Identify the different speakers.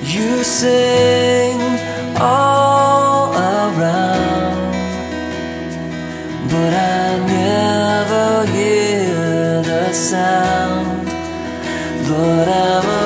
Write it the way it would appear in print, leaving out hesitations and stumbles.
Speaker 1: You sing all around, but I never hear the sound. Lord, I'm